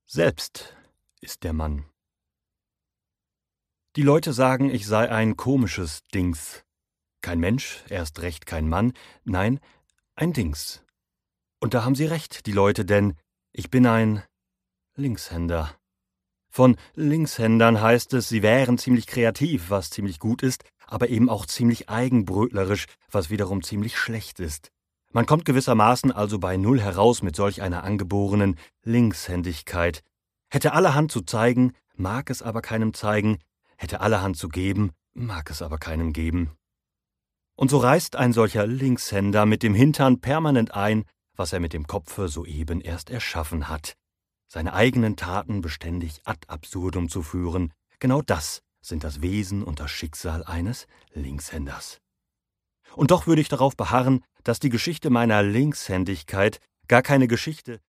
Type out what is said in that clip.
Selbst ist der Mann. Die Leute sagen, ich sei ein komisches Dings. Kein Mensch, erst recht kein Mann, nein, ein Dings. Und da haben sie recht, die Leute, denn ich bin ein Linkshänder. Von Linkshändern heißt es, sie wären ziemlich kreativ, was ziemlich gut ist, aber eben auch ziemlich eigenbrötlerisch, was wiederum ziemlich schlecht ist. Man kommt gewissermaßen also bei Null heraus mit solch einer angeborenen Linkshändigkeit. Hätte allerhand zu zeigen, mag es aber keinem zeigen, hätte allerhand zu geben, mag es aber keinem geben. Und so reißt ein solcher Linkshänder mit dem Hintern permanent ein, was er mit dem Kopfe soeben erst erschaffen hat. Seine eigenen Taten beständig ad absurdum zu führen, genau das sind das Wesen und das Schicksal eines Linkshänders. Und doch würde ich darauf beharren, dass die Geschichte meiner Linkshändigkeit gar keine Geschichte